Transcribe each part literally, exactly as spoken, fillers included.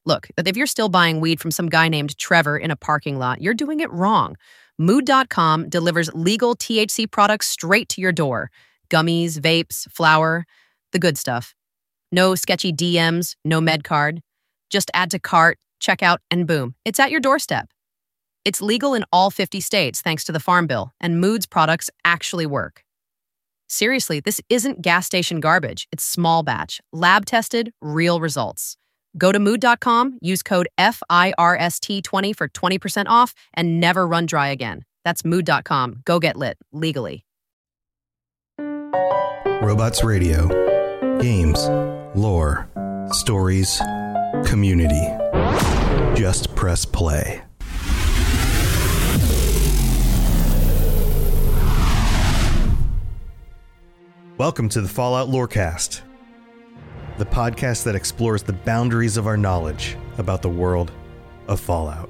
Look, if you're still buying weed from some guy named Trevor in a parking lot, you're doing it wrong. Mood dot com delivers legal T H C products straight to your door. Gummies, vapes, flour, the good stuff. No sketchy D Ms, no med card. Just add to cart, checkout, and boom, it's at your doorstep. It's legal in all fifty states thanks to the Farm Bill, and Mood's products actually work. Seriously, this isn't gas station garbage. It's small batch, lab tested, real results. Go to mood dot com, use code F I R S T twenty for twenty percent off, and never run dry again. That's mood dot com. Go get lit, legally. Robots Radio. Games, lore, stories, community. Just press play. Welcome to the Fallout Lorecast, the podcast that explores the boundaries of our knowledge about the world of Fallout.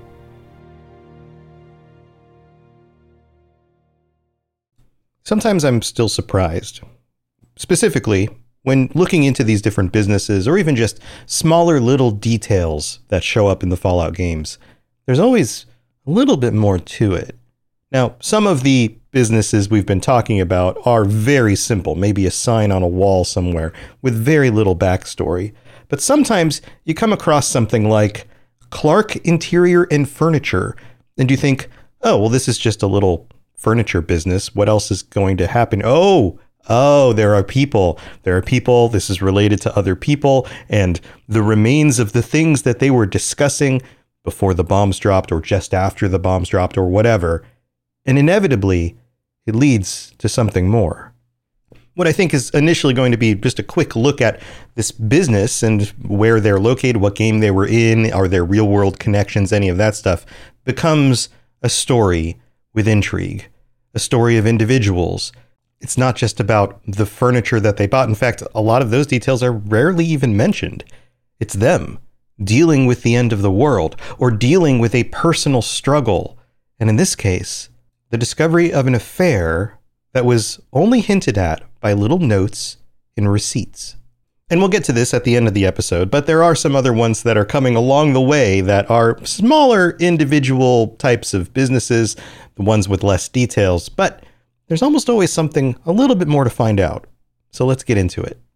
Sometimes I'm still surprised, specifically when looking into these different businesses or even just smaller little details that show up in the Fallout games. There's always a little bit more to it. Now, some of the businesses we've been talking about are very simple, maybe a sign on a wall somewhere with very little backstory. But sometimes you come across something like Clark Interior and Furniture, and you think, oh, well, this is just a little furniture business. What else is going to happen? Oh, oh, there are people. There are people. This is related to other people, and the remains of the things that they were discussing before the bombs dropped or just after the bombs dropped or whatever. And inevitably, it leads to something more. What I think is initially going to be just a quick look at this business and where they're located, what game they were in, are there real world connections, any of that stuff, becomes a story with intrigue, a story of individuals. It's not just about the furniture that they bought. In fact, a lot of those details are rarely even mentioned. It's them dealing with the end of the world or dealing with a personal struggle. And in this case, the discovery of an affair that was only hinted at by little notes in receipts. And we'll get to this at the end of the episode, but there are some other ones that are coming along the way that are smaller individual types of businesses, the ones with less details, but there's almost always something a little bit more to find out. So let's get into it.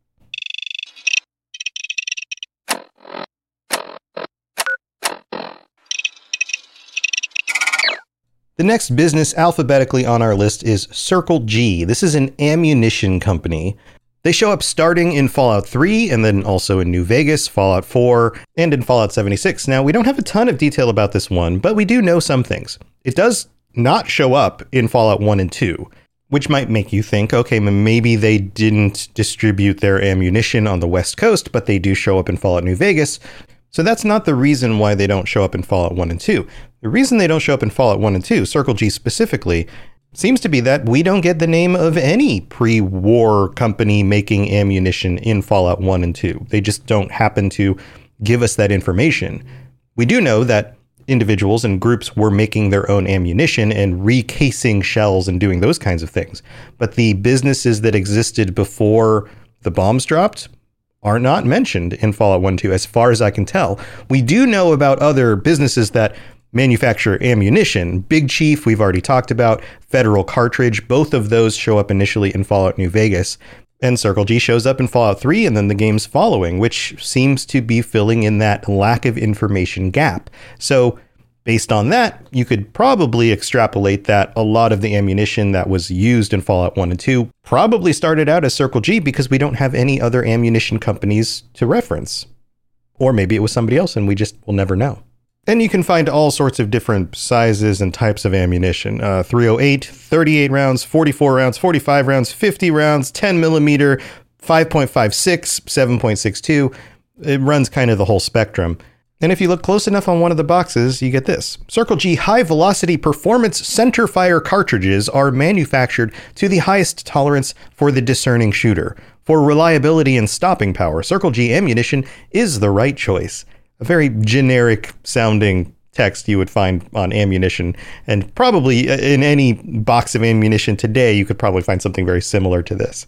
The next business alphabetically on our list is Circle G. This is an ammunition company. They show up starting in Fallout three and then also in New Vegas, Fallout four, and in Fallout seventy-six. Now, we don't have a ton of detail about this one, but we do know some things. It does not show up in Fallout one and two, which might make you think, okay, maybe they didn't distribute their ammunition on the West Coast, but they do show up in Fallout New Vegas. So that's not the reason why they don't show up in Fallout one and two. The reason they don't show up in Fallout one and two, Circle G specifically, seems to be that we don't get the name of any pre-war company making ammunition in Fallout one and two. They just don't happen to give us that information. We do know that individuals and groups were making their own ammunition and recasing shells and doing those kinds of things. But the businesses that existed before the bombs dropped are not mentioned in Fallout one and two, as far as I can tell. We do know about other businesses that manufacture ammunition. Big Chief, we've already talked about. Federal Cartridge, both of those show up initially in Fallout New Vegas. And Circle G shows up in Fallout three and then the games following, which seems to be filling in that lack of information gap. So based on that, you could probably extrapolate that a lot of the ammunition that was used in Fallout one and two probably started out as Circle G because we don't have any other ammunition companies to reference. Or maybe it was somebody else and we just will never know. And you can find all sorts of different sizes and types of ammunition. Uh, three oh eight, thirty-eight rounds, forty-four rounds, forty-five rounds, fifty rounds, ten millimeter, five point five six, seven point six two. It runs kind of the whole spectrum. And if you look close enough on one of the boxes, you get this. Circle G high-velocity performance centerfire cartridges are manufactured to the highest tolerance for the discerning shooter. For reliability and stopping power, Circle G ammunition is the right choice. A very generic sounding text you would find on ammunition, and probably in any box of ammunition today, you could probably find something very similar to this.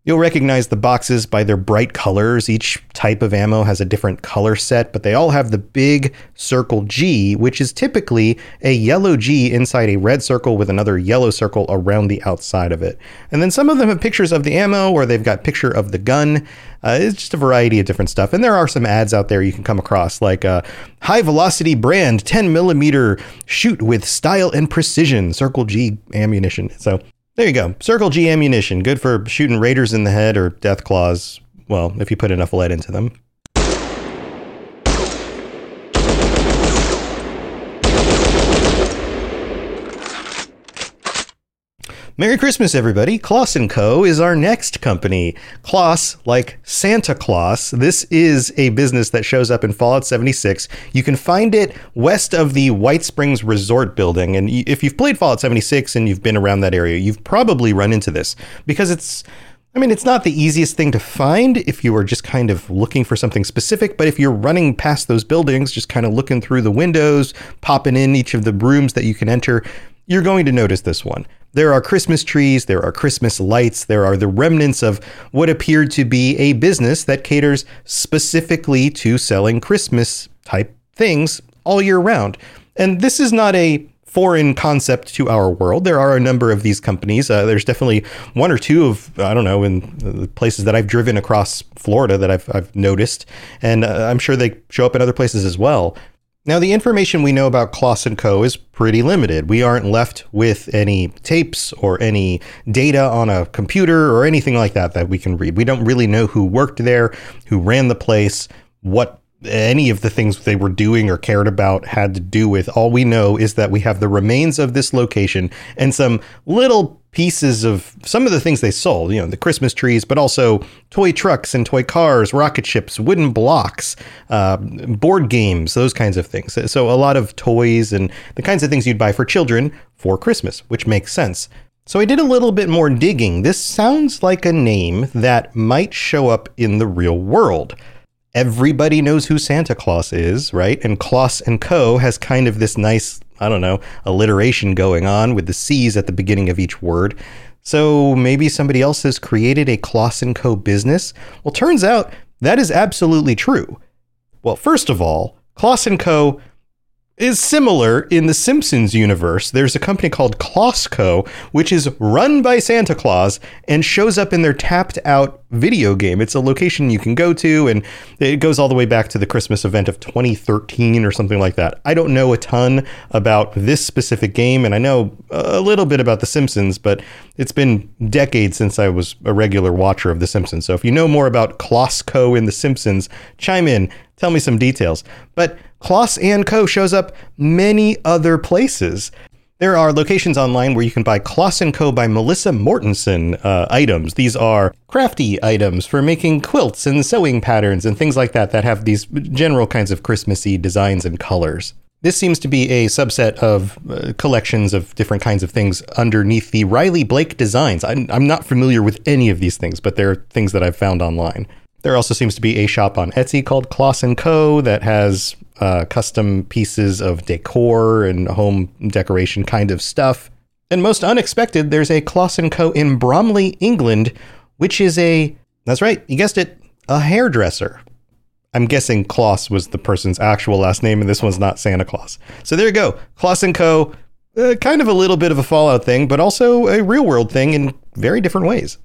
You'll recognize the boxes by their bright colors. Each type of ammo has a different color set, but they all have the big circle G, which is typically a yellow G inside a red circle with another yellow circle around the outside of it. And then some of them have pictures of the ammo, or they've got picture of the gun. Uh, it's just a variety of different stuff. And there are some ads out there you can come across, like a high velocity brand, ten millimeter shoot with style and precision, Circle G ammunition. So there you go. Circle G ammunition. Good for shooting raiders in the head or death claws. Well, if you put enough lead into them. Merry Christmas, everybody. Claus and Co. is our next company. Claus, like Santa Claus. This is a business that shows up in Fallout seventy-six. You can find it west of the White Springs Resort building. And if you've played Fallout seventy-six and you've been around that area, you've probably run into this because it's, I mean, it's not the easiest thing to find if you are just kind of looking for something specific, but if you're running past those buildings, just kind of looking through the windows, popping in each of the rooms that you can enter, you're going to notice this one. There are Christmas trees, there are Christmas lights, there are the remnants of what appeared to be a business that caters specifically to selling Christmas type things all year round. And this is not a foreign concept to our world. There are a number of these companies. Uh, there's definitely one or two of, I don't know, in the places that I've driven across Florida that I've, I've noticed. And uh, I'm sure they show up in other places as well. Now, the information we know about Claus and Co. is pretty limited. We aren't left with any tapes or any data on a computer or anything like that that we can read. We don't really know who worked there, who ran the place, what any of the things they were doing or cared about had to do with. All we know is that we have the remains of this location and some little pieces of some of the things they sold, you know, the Christmas trees, but also toy trucks and toy cars, rocket ships, wooden blocks, uh, board games, those kinds of things. So a lot of toys and the kinds of things you'd buy for children for Christmas, which makes sense. So I did a little bit more digging. This sounds like a name that might show up in the real world. Everybody knows who Santa Claus is, right? And Claus and Co. has kind of this nice, I don't know, alliteration going on with the C's at the beginning of each word. So maybe somebody else has created a Claus and Co. business? Well, turns out that is absolutely true. Well, first of all, Claus and Co. is similar in the Simpsons universe. There's a company called Clausco, which is run by Santa Claus and shows up in their tapped out video game. It's a location you can go to, and it goes all the way back to the Christmas event of twenty thirteen or something like that. I don't know a ton about this specific game, and I know a little bit about The Simpsons, but it's been decades since I was a regular watcher of The Simpsons. So if you know more about Clausco in The Simpsons, chime in, tell me some details. But Claus and Co. shows up many other places. There are locations online where you can buy Claus and Co. by Melissa Mortensen uh, items. These are crafty items for making quilts and sewing patterns and things like that that have these general kinds of Christmassy designs and colors. This seems to be a subset of uh, collections of different kinds of things underneath the Riley Blake Designs. I'm, I'm not familiar with any of these things, but they're things that I've found online. There also seems to be a shop on Etsy called Claus and Co. that has uh, custom pieces of decor and home decoration kind of stuff. And most unexpected, there's a Claus and Co. in Bromley, England, which is a, that's right, you guessed it, a hairdresser. I'm guessing Claus was the person's actual last name, and this one's not Santa Claus. So there you go. Claus and Co., uh, kind of a little bit of a Fallout thing, but also a real world thing in very different ways.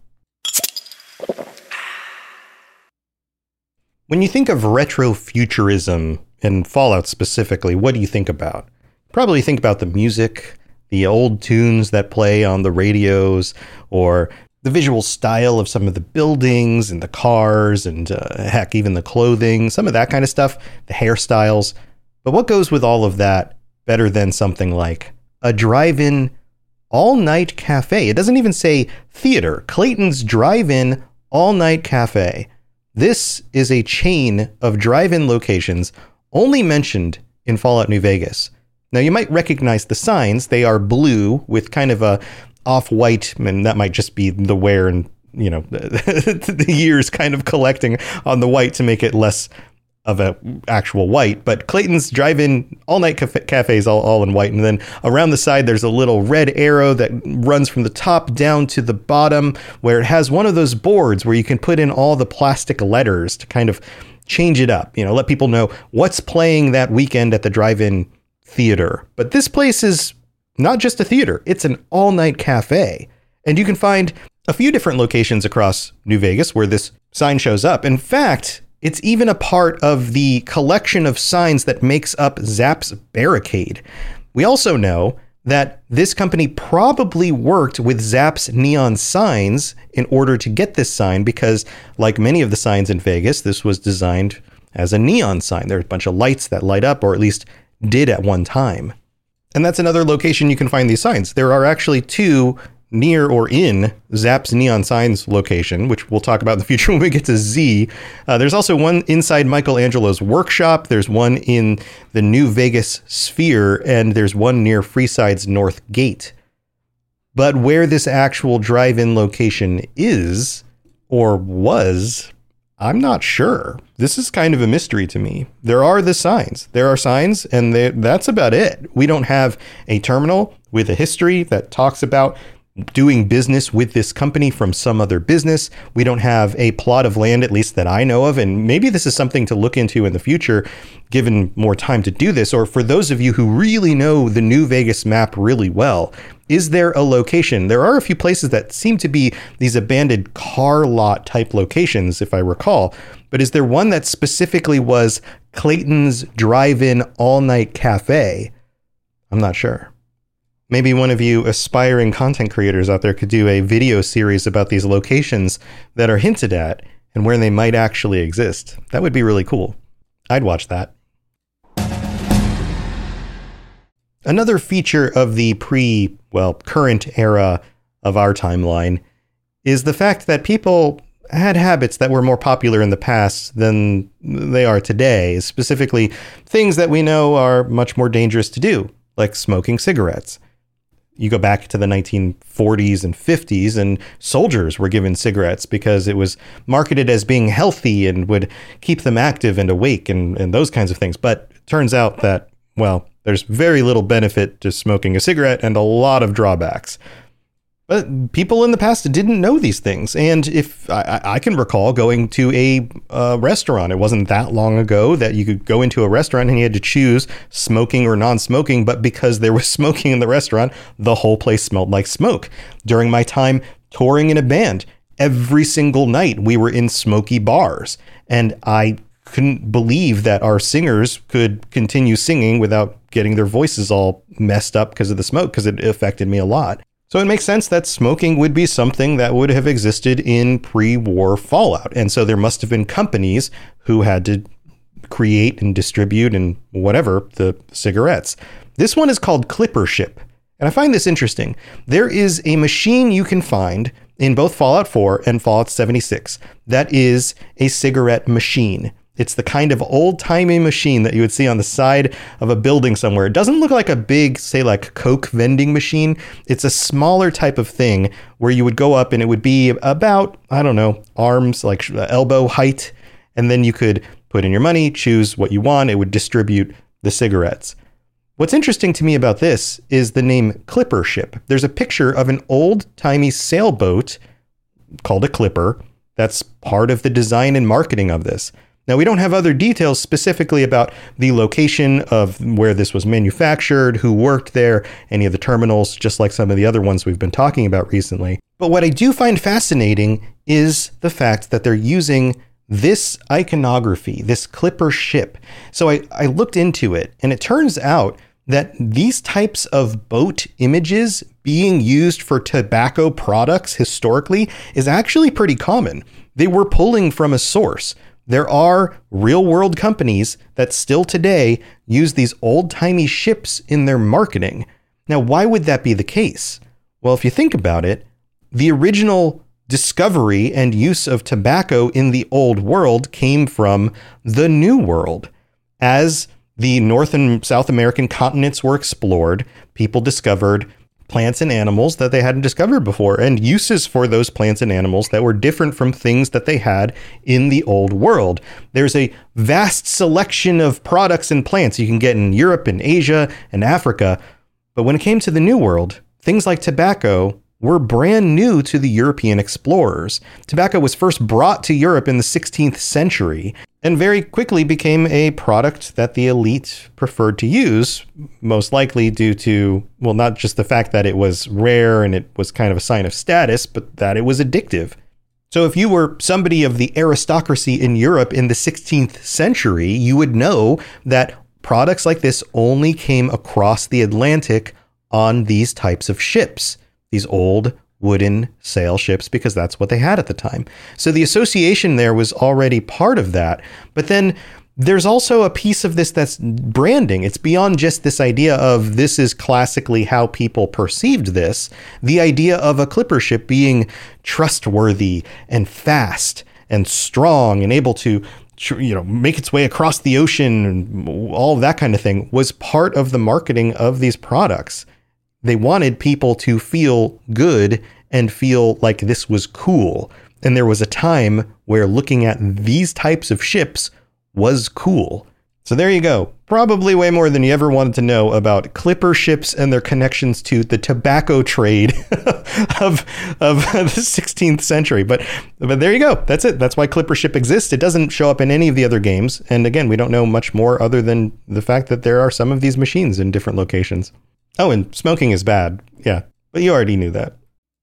When you think of retrofuturism and Fallout specifically, what do you think about? Probably think about the music, the old tunes that play on the radios, or the visual style of some of the buildings and the cars and uh, heck, even the clothing, some of that kind of stuff, the hairstyles. But what goes with all of that better than something like a drive-in all-night cafe? It doesn't even say theater. Clayton's Drive-In All-Night Cafe. This is a chain of drive-in locations only mentioned in Fallout New Vegas. Now, you might recognize the signs. They are blue with kind of a off-white, and that might just be the wear and, you know, the years kind of collecting on the white to make it less of a actual white, but Clayton's drive-in all-night cafe, cafes all, all in white. And then around the side, there's a little red arrow that runs from the top down to the bottom, where it has one of those boards where you can put in all the plastic letters to kind of change it up, you know, let people know what's playing that weekend at the drive-in theater. But this place is not just a theater, it's an all-night cafe. And you can find a few different locations across New Vegas where this sign shows up. In fact, it's even a part of the collection of signs that makes up Zapp's Barricade. We also know that this company probably worked with Zapp's neon signs in order to get this sign, because like many of the signs in Vegas, this was designed as a neon sign. There's a bunch of lights that light up, or at least did at one time. And that's another location you can find these signs. There are actually two near or in Zapp's neon signs location, which we'll talk about in the future when we get to Z. Uh, there's also one inside Michelangelo's workshop. There's one in the New Vegas Sphere, and there's one near Freeside's North Gate. But where this actual drive-in location is, or was, I'm not sure. This is kind of a mystery to me. There are the signs. There are signs, and they, that's about it. We don't have a terminal with a history that talks about doing business with this company from some other business. We don't have a plot of land, at least that I know of. And maybe this is something to look into in the future, given more time to do this. Or for those of you who really know the New Vegas map really well, is there a location? There are a few places that seem to be these abandoned car lot type locations, if I recall. But is there one that specifically was Clayton's Drive-In All-Night Cafe? I'm not sure. Maybe one of you aspiring content creators out there could do a video series about these locations that are hinted at and where they might actually exist. That would be really cool. I'd watch that. Another feature of the pre, well, current era of our timeline is the fact that people had habits that were more popular in the past than they are today, specifically things that we know are much more dangerous to do, like smoking cigarettes. You go back to the nineteen forties and fifties, and soldiers were given cigarettes because it was marketed as being healthy and would keep them active and awake and, and those kinds of things. But it turns out that, well, there's very little benefit to smoking a cigarette and a lot of drawbacks. But people in the past didn't know these things. And if I, I can recall going to a uh, restaurant, it wasn't that long ago that you could go into a restaurant and you had to choose smoking or non-smoking. But because there was smoking in the restaurant, the whole place smelled like smoke. During my time touring in a band, every single night we were in smoky bars. And I couldn't believe that our singers could continue singing without getting their voices all messed up because of the smoke, because it affected me a lot. So it makes sense that smoking would be something that would have existed in pre-war Fallout. And so there must have been companies who had to create and distribute and whatever the cigarettes. This one is called Clippership. And I find this interesting. There is a machine you can find in both Fallout four and Fallout seventy-six that is a cigarette machine. It's the kind of old-timey machine that you would see on the side of a building somewhere. It doesn't look like a big, say, like Coke vending machine. It's a smaller type of thing where you would go up and it would be about, I don't know, arms, like elbow height. And then you could put in your money, choose what you want. It would distribute the cigarettes. What's interesting to me about this is the name Clippership. There's a picture of an old-timey sailboat called a Clipper. That's part of the design and marketing of this. Now, we don't have other details specifically about the location of where this was manufactured, who worked there, any of the terminals, just like some of the other ones we've been talking about recently. But what I do find fascinating is the fact that they're using this iconography, this Clipper ship. So I, I looked into it, and it turns out that these types of boat images being used for tobacco products historically is actually pretty common. They were pulling from a source. There are real-world companies that still today use these old-timey ships in their marketing. Now, why would that be the case? Well, if you think about it, the original discovery and use of tobacco in the old world came from the New World. As the North and South American continents were explored, people discovered plants and animals that they hadn't discovered before, and uses for those plants and animals that were different from things that they had in the old world. There's a vast selection of products and plants you can get in Europe and Asia and Africa. But when it came to the New World, things like tobacco were brand new to the European explorers. Tobacco was first brought to Europe in the sixteenth century and very quickly became a product that the elite preferred to use, most likely due to, well, not just the fact that it was rare and it was kind of a sign of status, but that it was addictive. So if you were somebody of the aristocracy in Europe in the sixteenth century, you would know that products like this only came across the Atlantic on these types of ships. These old wooden sail ships, because that's what they had at the time. So the association there was already part of that. But then there's also a piece of this that's branding. It's beyond just this idea of this is classically how people perceived this. The idea of a clipper ship being trustworthy and fast and strong and able to, you know, make its way across the ocean and all of that kind of thing was part of the marketing of these products. They wanted people to feel good and feel like this was cool. And there was a time where looking at these types of ships was cool. So there you go. Probably way more than you ever wanted to know about clipper ships and their connections to the tobacco trade of of the sixteenth century. But but there you go. That's it. That's why clipper ship exists. It doesn't show up in any of the other games. And again, we don't know much more other than the fact that there are some of these machines in different locations. Oh, and smoking is bad. Yeah, but you already knew that.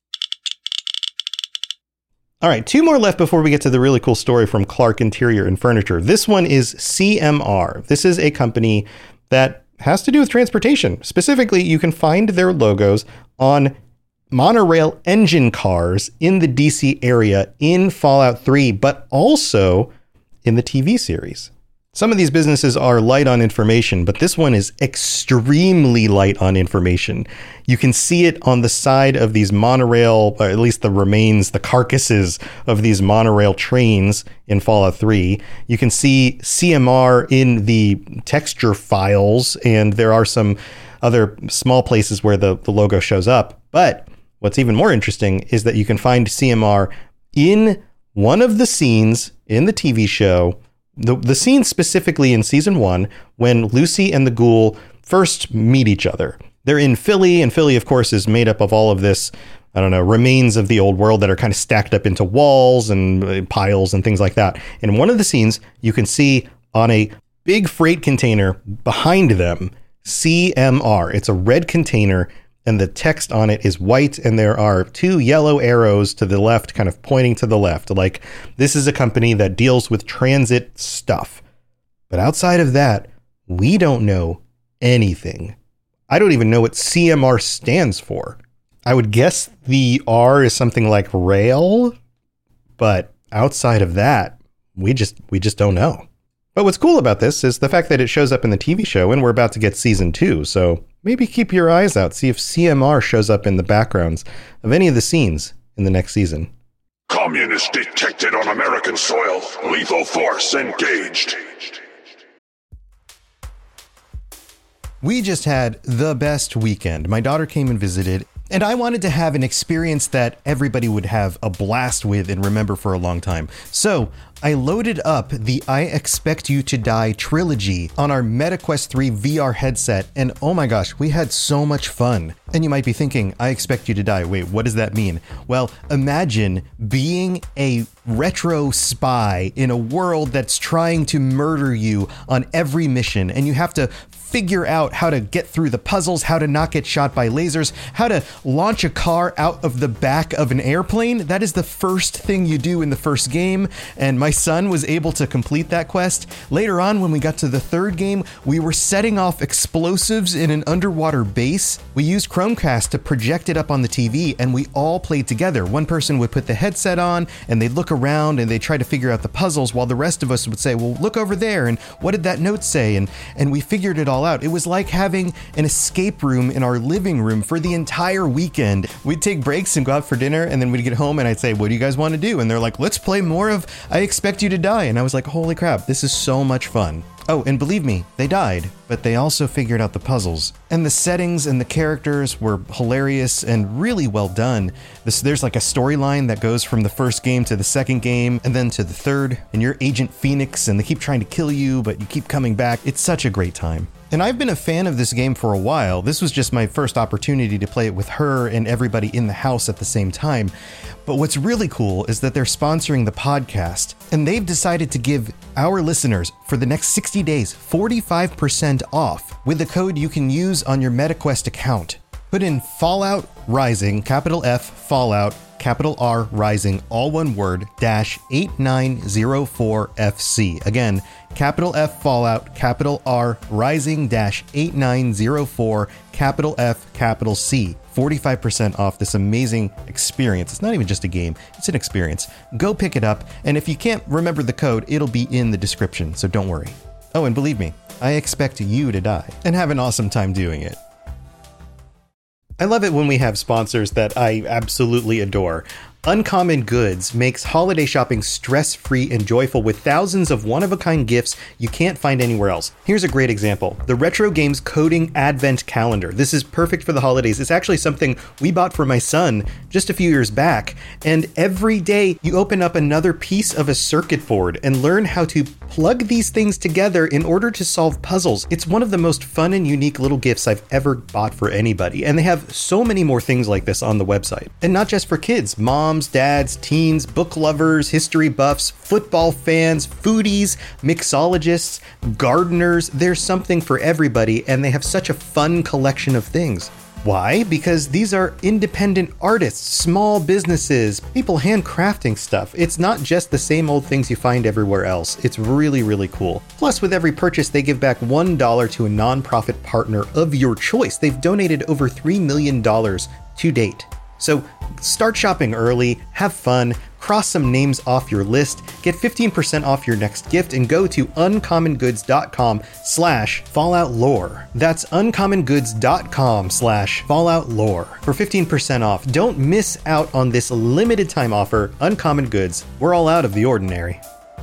All right, two more left before we get to the really cool story from Clark Interior and Furniture. This one is C M R. This is a company that has to do with transportation. Specifically, you can find their logos on monorail engine cars in the D C area in Fallout three, but also in the T V series. Some of these businesses are light on information, but this one is extremely light on information. You can see it on the side of these monorail, or at least the remains, the carcasses of these monorail trains in Fallout three. You can see C M R in the texture files, and there are some other small places where the, the logo shows up. But what's even more interesting is that you can find C M R in one of the scenes in the T V show. The the scene specifically in season one, when Lucy and the ghoul first meet each other. They're in Philly, and Philly, of course, is made up of all of this, I don't know, remains of the old world that are kind of stacked up into walls and piles and things like that. In one of the scenes, you can see on a big freight container behind them, C M R. It's a red container, and the text on it is white, and there are two yellow arrows to the left, kind of pointing to the left. Like, this is a company that deals with transit stuff. But outside of that, we don't know anything. I don't even know what C M R stands for. I would guess the R is something like rail, but outside of that, we just we just don't know. But what's cool about this is the fact that it shows up in the T V show, and we're about to get season two, so maybe keep your eyes out, see if C M R shows up in the backgrounds of any of the scenes in the next season. Communist detected on American soil. Lethal force engaged. We just had the best weekend. My daughter came and visited, and I wanted to have an experience that everybody would have a blast with and remember for a long time. So I loaded up the I Expect You to Die trilogy on our MetaQuest three V R headset, and oh my gosh, we had so much fun. And you might be thinking, I expect you to die. Wait, what does that mean? Well, imagine being a retro spy in a world that's trying to murder you on every mission, and you have to figure out how to get through the puzzles, how to not get shot by lasers, how to launch a car out of the back of an airplane. That is the first thing you do in the first game, and my son was able to complete that quest. Later on, when we got to the third game, we were setting off explosives in an underwater base. We used Chromecast to project it up on the T V, and we all played together. One person would put the headset on, and they'd look around, and they'd try to figure out the puzzles, while the rest of us would say, well, look over there, and what did that note say? And, and we figured it all out. It was like having an escape room in our living room for the entire weekend. We'd take breaks and go out for dinner, and then we'd get home, and I'd say, what do you guys want to do? And they're like, let's play more of I Expect You to Die. And I was like, holy crap, this is so much fun. Oh, and believe me, they died, but they also figured out the puzzles. And the settings and the characters were hilarious and really well done. This, there's like a storyline that goes from the first game to the second game, and then to the third, and you're Agent Phoenix, and they keep trying to kill you, but you keep coming back. It's such a great time. And I've been a fan of this game for a while. This was just my first opportunity to play it with her and everybody in the house at the same time. But what's really cool is that they're sponsoring the podcast, and they've decided to give our listeners, for the next sixty days, forty-five percent off with the code you can use on your MetaQuest account. Put in Fallout Rising, capital F, Fallout, capital R, Rising, all one word, dash eight nine zero four F C. Again, capital F, Fallout, capital R, Rising, dash eight nine zero four, capital F, capital C. forty-five percent off this amazing experience. It's not even just a game, it's an experience. Go pick it up, and if you can't remember the code, it'll be in the description, so don't worry. Oh, and believe me, I expect you to die and have an awesome time doing it. I love it when we have sponsors that I absolutely adore. Uncommon Goods makes holiday shopping stress-free and joyful with thousands of one-of-a-kind gifts you can't find anywhere else. Here's a great example. The Retro Games Coding Advent Calendar. This is perfect for the holidays. It's actually something we bought for my son just a few years back. And every day you open up another piece of a circuit board and learn how to plug these things together in order to solve puzzles. It's one of the most fun and unique little gifts I've ever bought for anybody. And they have so many more things like this on the website. And not just for kids. Moms, dads, teens, book lovers, history buffs, football fans, foodies, mixologists, gardeners. There's something for everybody, and they have such a fun collection of things. Why? Because these are independent artists, small businesses, people handcrafting stuff. It's not just the same old things you find everywhere else. It's really, really cool. Plus, with every purchase, they give back one dollar to a nonprofit partner of your choice. They've donated over three million dollars to date. So start shopping early, have fun, cross some names off your list, get fifteen percent off your next gift, and go to uncommongoods.com slash Fallout Lore. That's uncommongoods.com slash Fallout Lore for fifteen percent off. Don't miss out on this limited time offer. Uncommon Goods. We're all out of the ordinary.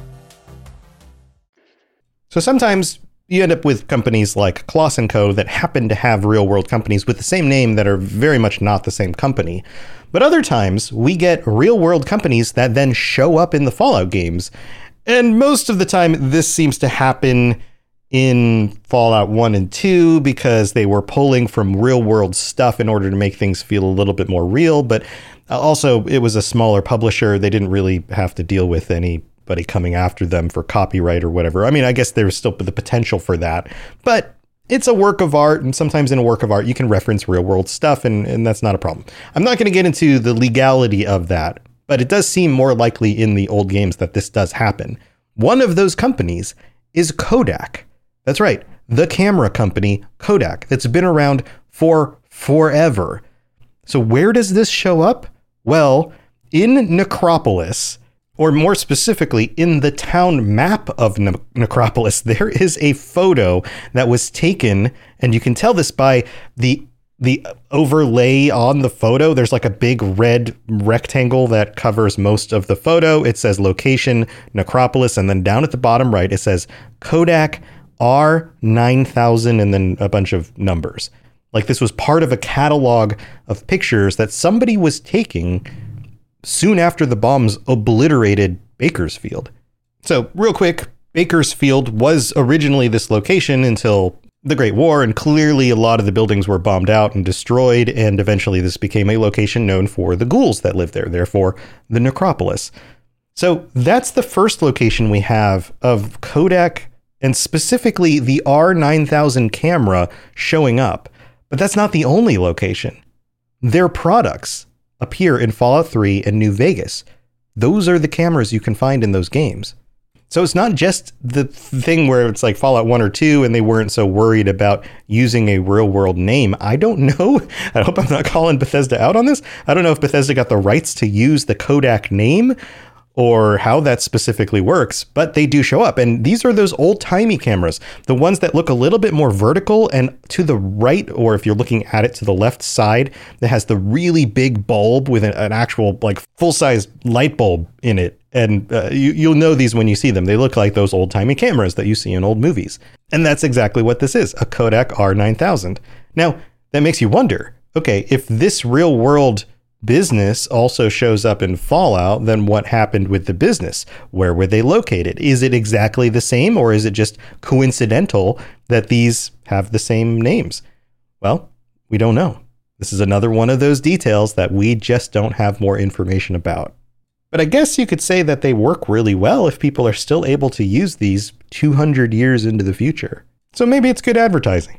So sometimes you end up with companies like Kloss and Co. that happen to have real-world companies with the same name that are very much not the same company. But other times, we get real-world companies that then show up in the Fallout games. And most of the time, this seems to happen in Fallout one and two because they were pulling from real-world stuff in order to make things feel a little bit more real. But also, it was a smaller publisher. They didn't really have to deal with any Anybody coming after them for copyright or whatever. I mean, I guess there's still the potential for that, but it's a work of art, and sometimes in a work of art, you can reference real world stuff, and, and that's not a problem. I'm not going to get into the legality of that, but it does seem more likely in the old games that this does happen. One of those companies is Kodak. That's right, the camera company Kodak, that's been around for forever. So where does this show up? Well, in Necropolis, or more specifically, in the town map of ne- Necropolis, there is a photo that was taken, and you can tell this by the the overlay on the photo. There's like a big red rectangle that covers most of the photo. It says location, Necropolis, and then down at the bottom right, it says Kodak R nine thousand, and then a bunch of numbers. Like this was part of a catalog of pictures that somebody was taking soon after the bombs obliterated Bakersfield. So real quick, Bakersfield was originally this location until the Great War, and clearly a lot of the buildings were bombed out and destroyed, and eventually this became a location known for the ghouls that lived there, therefore the Necropolis. So that's the first location we have of Kodak, and specifically the R nine thousand camera showing up. But that's not the only location. Their products appear in Fallout three and New Vegas. Those are the cameras you can find in those games. So it's not just the thing where it's like Fallout one or two and they weren't so worried about using a real world name. I don't know. I hope I'm not calling Bethesda out on this. I don't know if Bethesda got the rights to use the Kodak name, or how that specifically works, but they do show up. And these are those old-timey cameras, the ones that look a little bit more vertical and to the right, or if you're looking at it to the left side, that has the really big bulb with an, an actual like full-size light bulb in it. And uh, you, you'll know these when you see them. They look like those old-timey cameras that you see in old movies. And that's exactly what this is, a Kodak R nine thousand. Now, that makes you wonder, okay, if this real-world business also shows up in Fallout, then what happened with the business? Where were they located? Is it exactly the same, or is it just coincidental that these have the same names? Well, we don't know. This is another one of those details that we just don't have more information about. But I guess you could say that they work really well if people are still able to use these two hundred years into the future. So maybe it's good advertising.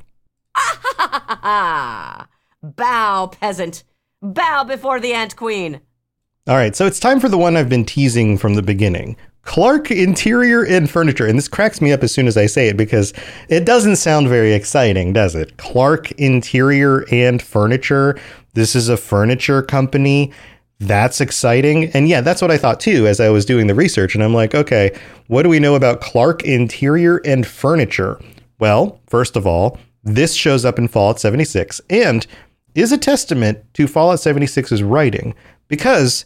Bow, peasant. Bow before the Ant Queen. All right, so it's time for the one I've been teasing from the beginning. Clark Interior and Furniture. And this cracks me up as soon as I say it because it doesn't sound very exciting, does it? Clark Interior and Furniture. This is a furniture company. That's exciting. And yeah, that's what I thought too as I was doing the research. And I'm like, okay, what do we know about Clark Interior and Furniture? Well, first of all, this shows up in Fallout seventy-six and is a testament to Fallout seventy-six's writing, because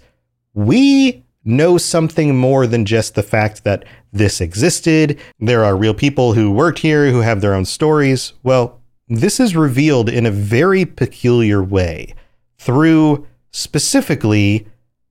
we know something more than just the fact that this existed. There are real people who worked here who have their own stories. Well, this is revealed in a very peculiar way through specifically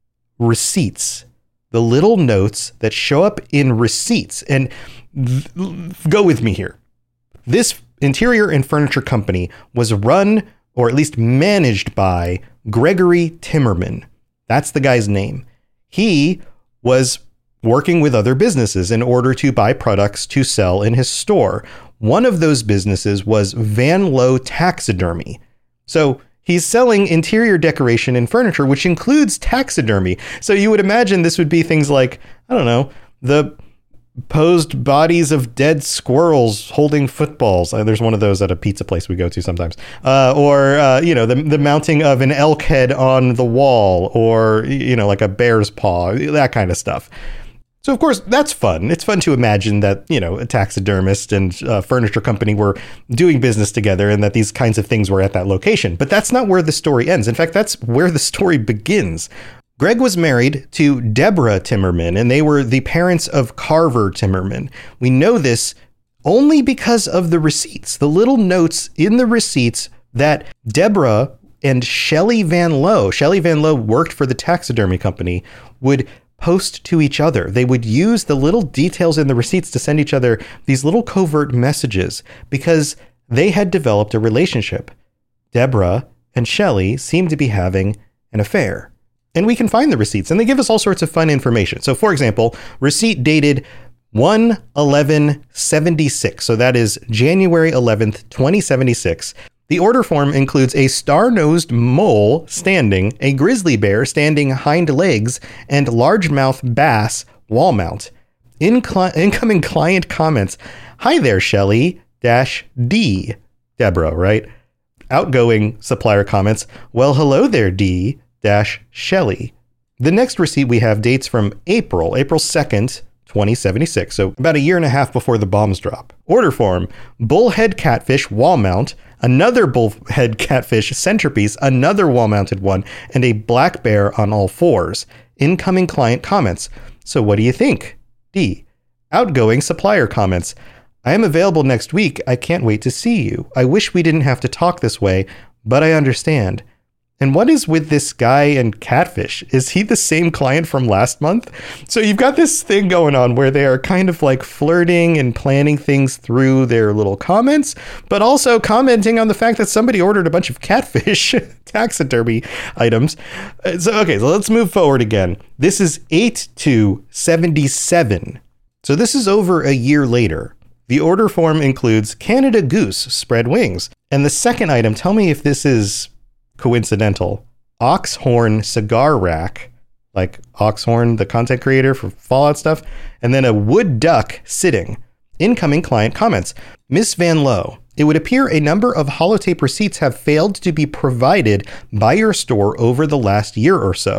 receipts, the little notes that show up in receipts. And th- go with me here. This interior and furniture company was run, or at least managed by, Gregory Timmerman. That's the guy's name. He was working with other businesses in order to buy products to sell in his store. One of those businesses was Van Lowe Taxidermy. So he's selling interior decoration and furniture, which includes taxidermy. So you would imagine this would be things like, I don't know, the posed bodies of dead squirrels holding footballs. Uh, there's one of those at a pizza place we go to sometimes. Uh, or, uh, you know, the, the mounting of an elk head on the wall, or, you know, like a bear's paw, that kind of stuff. So, of course, that's fun. It's fun to imagine that, you know, a taxidermist and a furniture company were doing business together and that these kinds of things were at that location. But that's not where the story ends. In fact, that's where the story begins. Greg was married to Deborah Timmerman, and they were the parents of Carver Timmerman. We know this only because of the receipts, the little notes in the receipts that Deborah and Shelley Van Lowe, Shelley Van Lowe worked for the taxidermy company, would post to each other. They would use the little details in the receipts to send each other these little covert messages because they had developed a relationship. Deborah and Shelley seemed to be having an affair. And we can find the receipts, and they give us all sorts of fun information. So, for example, receipt dated one eleven seventy-six. So that is January eleventh, twenty seventy-six. The order form includes a star-nosed mole standing, a grizzly bear standing hind legs, and largemouth bass wall mount. Incli- incoming client comments. Hi there, Shelley dash D. Deborah, right? Outgoing supplier comments. Well, hello there, D. dash Shelley. The next receipt we have dates from April, April second, twenty seventy-six. So about a year and a half before the bombs drop. Order form, bullhead catfish wall mount, another bullhead catfish centerpiece, another wall mounted one, and a black bear on all fours. Incoming client comments. So what do you think? D. Outgoing supplier comments. I am available next week. I can't wait to see you. I wish we didn't have to talk this way, but I understand. And what is with this guy and catfish? Is he the same client from last month? So you've got this thing going on where they are kind of like flirting and planning things through their little comments, but also commenting on the fact that somebody ordered a bunch of catfish taxidermy items. So, okay, so let's move forward again. This is eight two seventy-seven. So this is over a year later. The order form includes Canada Goose spread wings. And the second item, tell me if this is coincidental. Oxhorn cigar rack, like Oxhorn, the content creator for Fallout stuff, and then a wood duck sitting. Incoming client comments. Miss Van Lowe, it would appear a number of holotape receipts have failed to be provided by your store over the last year or so.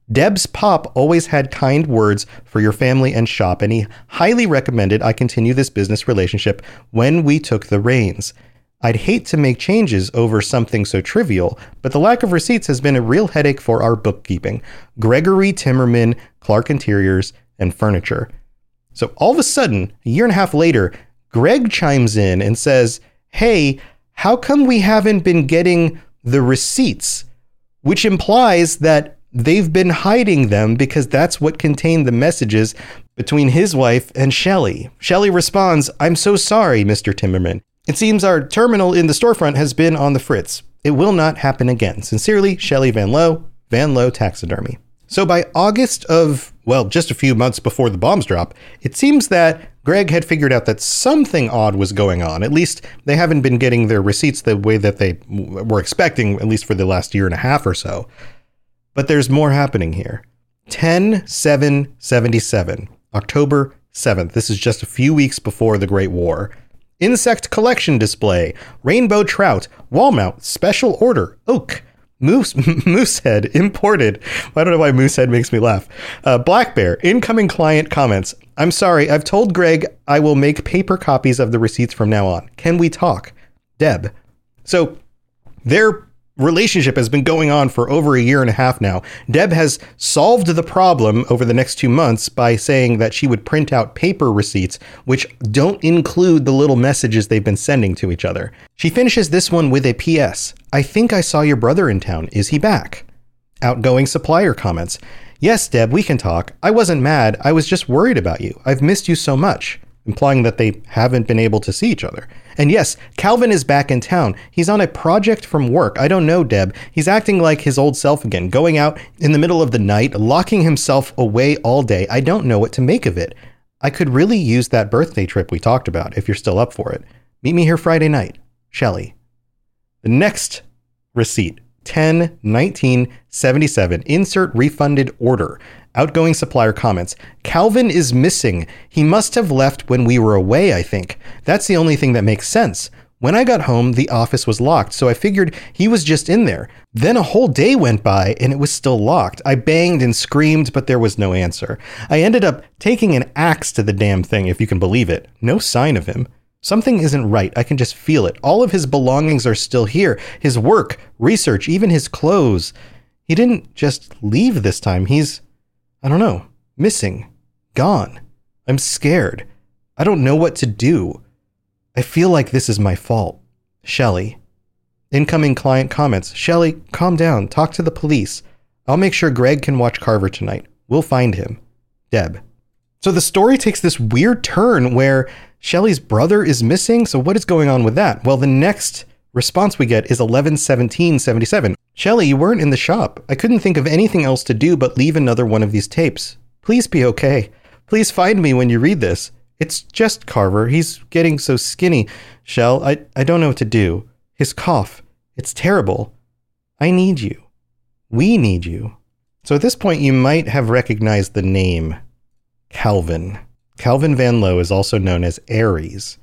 Deb's pop always had kind words for your family and shop, and he highly recommended I continue this business relationship when we took the reins. I'd hate to make changes over something so trivial, but the lack of receipts has been a real headache for our bookkeeping. Gregory Timmerman, Clark Interiors and Furniture. So all of a sudden, a year and a half later, Greg chimes in and says, hey, how come we haven't been getting the receipts? Which implies that they've been hiding them because that's what contained the messages between his wife and Shelley. Shelley responds, I'm so sorry, Mister Timmerman. It seems our terminal in the storefront has been on the fritz. It will not happen again. Sincerely, Shelley Van Lowe, Van Lowe Taxidermy. So by August of, well, just a few months before the bombs drop, it seems that Greg had figured out that something odd was going on. At least they haven't been getting their receipts the way that they were expecting, at least for the last year and a half or so. But there's more happening here. ten seven seventy-seven, October seventh. This is just a few weeks before the Great War. Insect collection display, rainbow trout, wall mount, special order, oak, moose, moosehead, imported. I don't know why moosehead makes me laugh. Uh, black bear, incoming client comments. I'm sorry, I've told Greg I will make paper copies of the receipts from now on. Can we talk? Deb. So their relationship has been going on for over a year and a half now. Deb has solved the problem over the next two months by saying that she would print out paper receipts, which don't include the little messages they've been sending to each other. She finishes this one with a P S. I think I saw your brother in town. Is he back? Outgoing supplier comments. Yes, Deb, we can talk. I wasn't mad. I was just worried about you. I've missed you so much. Implying that they haven't been able to see each other. And yes, Calvin is back in town. He's on a project from work. I don't know, Deb. He's acting like his old self again, going out in the middle of the night, locking himself away all day. I don't know what to make of it. I could really use that birthday trip we talked about if you're still up for it. Meet me here Friday night. Shelley. The next receipt, ten nineteen seventy-seven. Insert refunded order. Outgoing supplier comments. Calvin is missing. He must have left when we were away, I think. That's the only thing that makes sense. When I got home, the office was locked, so I figured he was just in there. Then a whole day went by and it was still locked. I banged and screamed, but there was no answer. I ended up taking an axe to the damn thing, if you can believe it. No sign of him. Something isn't right. I can just feel it. All of his belongings are still here. His work, research, even his clothes. He didn't just leave this time. He's... I don't know. Missing. Gone. I'm scared. I don't know what to do. I feel like this is my fault. Shelley. Incoming client comments. Shelley, calm down. Talk to the police. I'll make sure Greg can watch Carver tonight. We'll find him. Deb. So the story takes this weird turn where Shelley's brother is missing. So what is going on with that? Well, the next response we get is eleven seventeen seventy-seven. Shelley, you weren't in the shop. I couldn't think of anything else to do but leave another one of these tapes. Please be okay. Please find me when you read this. It's just Carver. He's getting so skinny. Shell, I, I don't know what to do. His cough. It's terrible. I need you. We need you. So at this point, you might have recognized the name Calvin. Calvin Van Lowe is also known as Ares.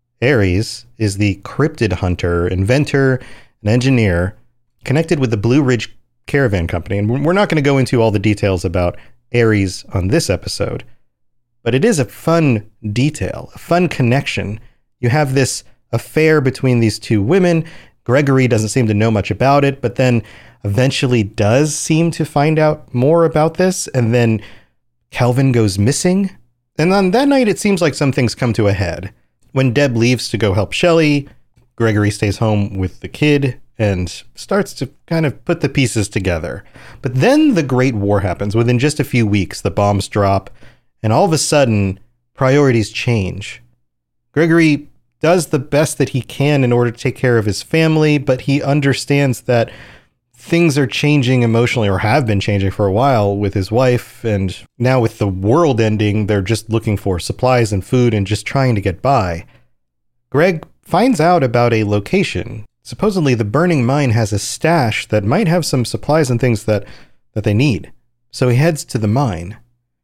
Ares is the cryptid hunter, inventor, and engineer connected with the Blue Ridge Caravan Company. And we're not going to go into all the details about Ares on this episode, but it is a fun detail, a fun connection. You have this affair between these two women. Gregory doesn't seem to know much about it, but then eventually does seem to find out more about this. And then Calvin goes missing. And on that night, it seems like some things come to a head. When Deb leaves to go help Shelley, Gregory stays home with the kid and starts to kind of put the pieces together. But then the Great War happens. Within just a few weeks, the bombs drop, and all of a sudden, priorities change. Gregory does the best that he can in order to take care of his family, but he understands that things are changing emotionally, or have been changing for a while, with his wife, and now with the world ending, they're just looking for supplies and food and just trying to get by. Greg finds out about a location. Supposedly, the burning mine has a stash that might have some supplies and things that, that they need. So he heads to the mine,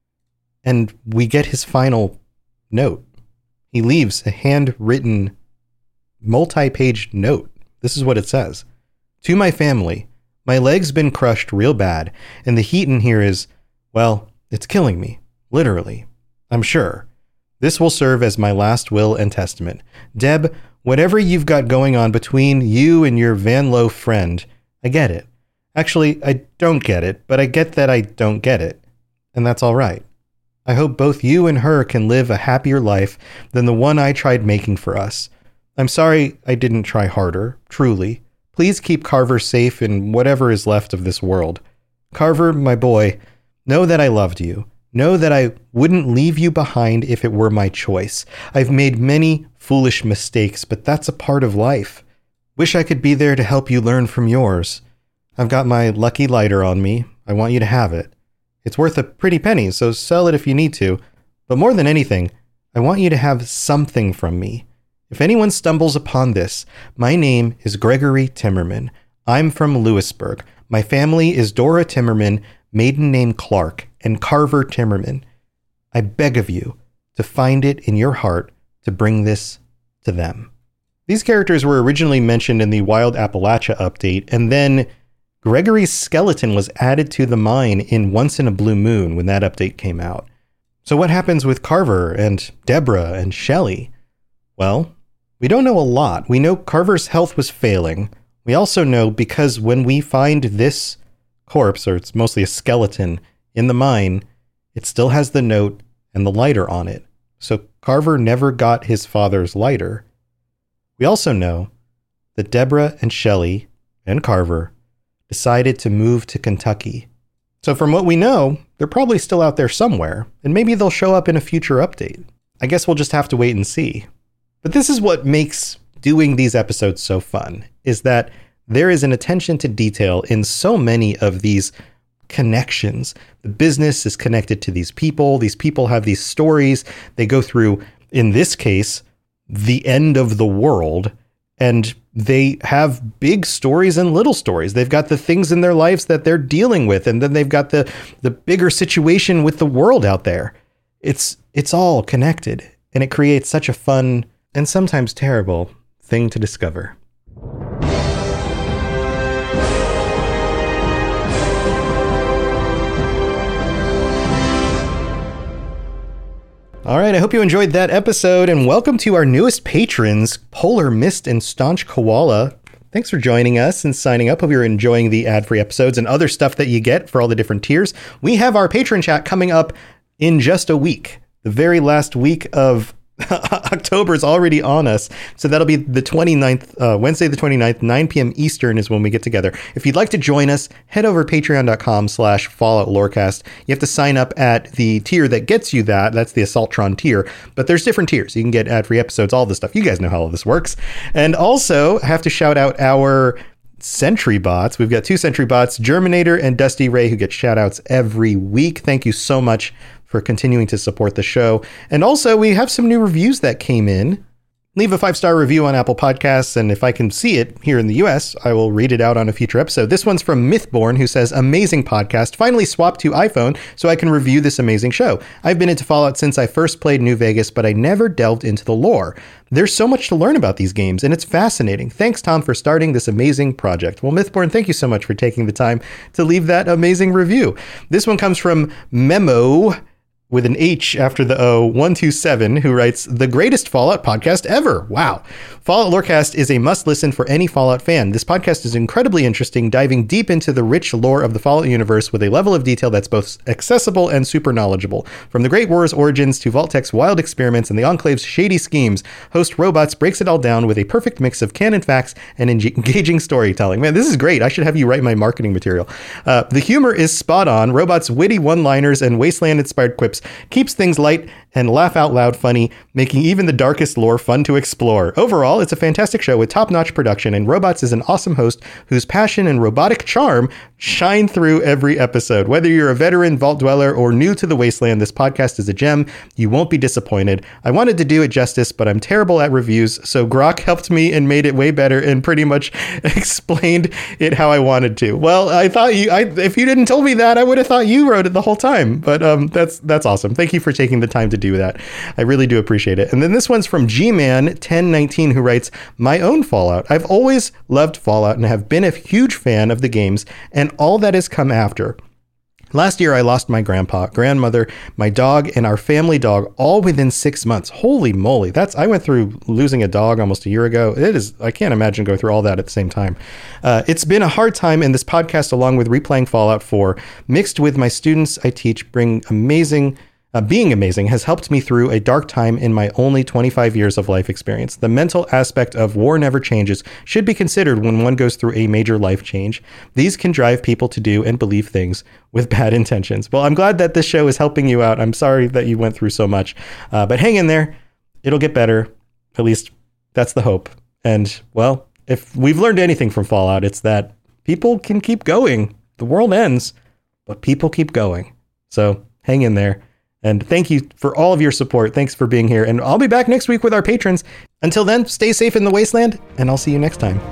and we get his final note. He leaves a handwritten, multi-page note. This is what it says. To my family, My leg's been crushed real bad, and the heat in here is, well, it's killing me. Literally. I'm sure. This will serve as my last will and testament. Deb, whatever you've got going on between you and your Van Loo friend, I get it. Actually, I don't get it, but I get that I don't get it. And that's all right. I hope both you and her can live a happier life than the one I tried making for us. I'm sorry I didn't try harder, truly. Please keep Carver safe in whatever is left of this world. Carver, my boy, know that I loved you. Know that I wouldn't leave you behind if it were my choice. I've made many foolish mistakes, but that's a part of life. Wish I could be there to help you learn from yours. I've got my lucky lighter on me. I want you to have it. It's worth a pretty penny, so sell it if you need to. But more than anything, I want you to have something from me. If anyone stumbles upon this, my name is Gregory Timmerman. I'm from Lewisburg. My family is Dora Timmerman, maiden name Clark, and Carver Timmerman. I beg of you to find it in your heart to bring this to them. These characters were originally mentioned in the Wild Appalachia update, and then Gregory's skeleton was added to the mine in Once in a Blue Moon when that update came out. So what happens with Carver and Deborah and Shelley? Well, we don't know a lot. We know Carver's health was failing. We also know because when we find this corpse, or it's mostly a skeleton, in the mine, it still has the note and the lighter on it. So Carver never got his father's lighter. We also know that Deborah and Shelley and Carver decided to move to Kentucky. So from what we know, they're probably still out there somewhere, and maybe they'll show up in a future update. I guess we'll just have to wait and see. But this is what makes doing these episodes so fun, is that there is an attention to detail in so many of these connections. The business is connected to these people. These people have these stories. They go through, in this case, the end of the world, and they have big stories and little stories. They've got the things in their lives that they're dealing with, and then they've got the the bigger situation with the world out there. It's it's all connected, and it creates such a fun and sometimes terrible thing to discover. All right, I hope you enjoyed that episode, and welcome to our newest patrons, Polar Mist and Staunch Koala. Thanks for joining us and signing up. Hope you're enjoying the ad-free episodes and other stuff that you get for all the different tiers. We have our patron chat coming up in just a week. The very last week of October is already on us. So that'll be the twenty-ninth, uh, Wednesday the twenty-ninth, nine p.m. Eastern is when we get together. If you'd like to join us, head over to patreon.com slash Fallout Lorecast. You have to sign up at the tier that gets you that. That's the Assaultron tier. But there's different tiers. You can get ad-free episodes, all this stuff. You guys know how all this works. And also have to shout out our Sentry bots. We've got two Sentry bots, Germinator and Dusty Ray, who get shout outs every week. Thank you so much for continuing to support the show. And also, we have some new reviews that came in. Leave a five-star review on Apple Podcasts, and if I can see it here in the U S, I will read it out on a future episode. This one's from Mythborn, who says, amazing podcast. Finally swapped to iPhone so I can review this amazing show. I've been into Fallout since I first played New Vegas, but I never delved into the lore. There's so much to learn about these games, and it's fascinating. Thanks, Tom, for starting this amazing project. Well, Mythborn, thank you so much for taking the time to leave that amazing review. This one comes from Memo, with an H after the O, one two seven, who writes, the greatest Fallout podcast ever. Wow. Fallout Lorecast is a must-listen for any Fallout fan. This podcast is incredibly interesting, diving deep into the rich lore of the Fallout universe with a level of detail that's both accessible and super knowledgeable. From the Great War's origins to Vault-Tech's wild experiments and the Enclave's shady schemes, host Robots breaks it all down with a perfect mix of canon facts and engaging storytelling. Man, this is great. I should have you write my marketing material. Uh, the humor is spot on. Robots' witty one-liners and Wasteland-inspired quips keeps things light and laugh out loud funny, making even the darkest lore fun to explore. Overall, it's a fantastic show with top-notch production, and Robots is an awesome host whose passion and robotic charm shine through every episode. Whether you're a veteran Vault Dweller or new to the Wasteland, this podcast is a gem. You won't be disappointed. I wanted to do it justice, but I'm terrible at reviews, so Grok helped me and made it way better and pretty much explained it how I wanted to. Well, I thought you, I, if you didn't tell me that, I would have thought you wrote it the whole time, but um, that's that's awesome. Thank you for taking the time to do that. I really do appreciate it. And then this one's from G-Man ten nineteen, who writes, my own Fallout. I've always loved Fallout and have been a huge fan of the games and all that has come after. Last year, I lost my grandpa, grandmother, my dog, and our family dog all within six months. Holy moly. That's, I went through losing a dog almost a year ago. It is, I can't imagine going through all that at the same time. Uh, it's been a hard time, and this podcast, along with replaying Fallout four, mixed with my students I teach, bring amazing Uh, being amazing has helped me through a dark time in my only twenty-five years of life experience. The mental aspect of war never changes should be considered when one goes through a major life change. These can drive people to do and believe things with bad intentions. Well, I'm glad that this show is helping you out. I'm sorry that you went through so much, uh, but hang in there. It'll get better. At least that's the hope. And well, if we've learned anything from Fallout, it's that people can keep going. The world ends, but people keep going. So hang in there. And thank you for all of your support. Thanks for being here. And I'll be back next week with our patrons. Until then, stay safe in the wasteland, and I'll see you next time.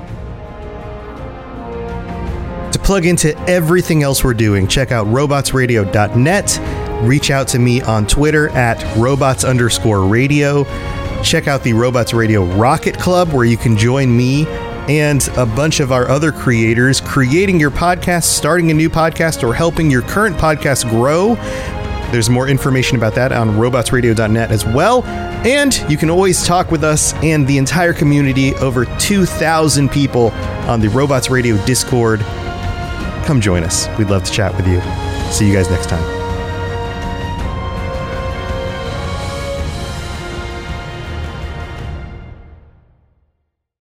To plug into everything else we're doing, check out robots radio dot net. Reach out to me on Twitter at robots underscore radio. Check out the Robots Radio Rocket Club, where you can join me and a bunch of our other creators creating your podcast, starting a new podcast, or helping your current podcast grow. There's more information about that on robots radio dot net as well. And you can always talk with us and the entire community, over two thousand people on the Robots Radio Discord. Come join us. We'd love to chat with you. See you guys next time.